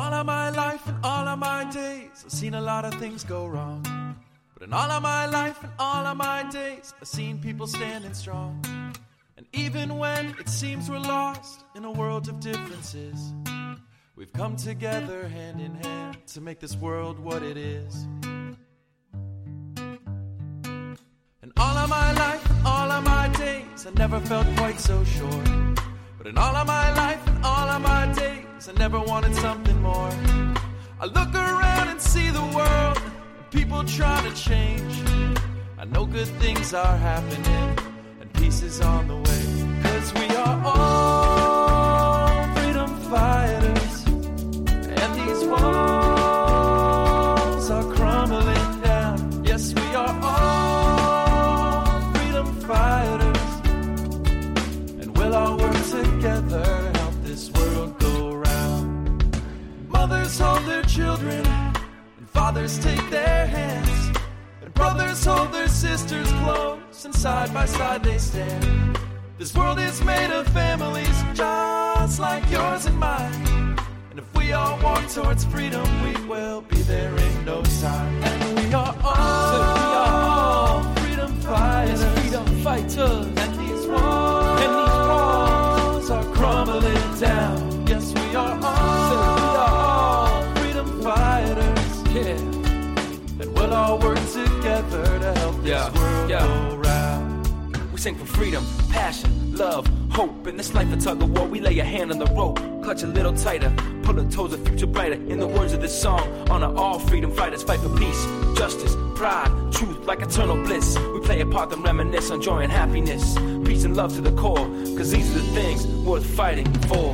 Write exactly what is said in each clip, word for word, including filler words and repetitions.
all of my life and all of my days, I've seen a lot of things go wrong. But in all of my life and all of my days, I've seen people standing strong. And even when it seems we're lost in a world of differences, we've come together hand in hand to make this world what it is. And all of my life and all of my days, I never felt quite so sure. But in all of my life and all of my days, I never wanted something more. I look around and see the world, and people trying to change. I know good things are happening, and peace is on the way. 'Cause we are all freedom fighters, and these walls are crumbling down. Yes, we are all freedom fighters, and we'll all work together to help this world go round. Mothers hold their children, and fathers take their hands, and brothers hold their sisters close, and side by side they stand. This world is made of families just like yours and mine. And if we all walk towards freedom, we will be there in no time. And we are all freedom fighters. Freedom fighters. And these walls, and these walls are crumbling down. Yes, we are all freedom fighters. Yeah. And we'll all work together to help this Yeah. world Yeah. go round. We sing for freedom, passion, love, hope. In this life a tug of war, we lay a hand on the rope, clutch a little tighter, pull it towards a future brighter. In the words of this song, honor all freedom fighters, fight for peace, justice, pride, truth like eternal bliss. We play a part and reminisce on joy and happiness, peace and love to the core, 'cause these are the things worth fighting for.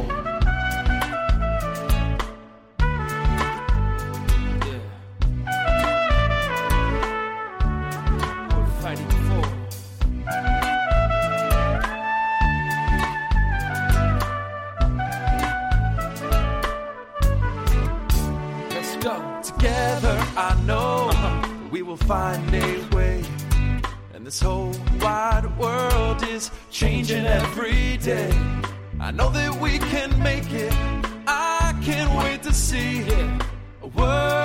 Together I know we will find a way. And this whole wide world is changing every day. I know that we can make it. I can't wait to see a world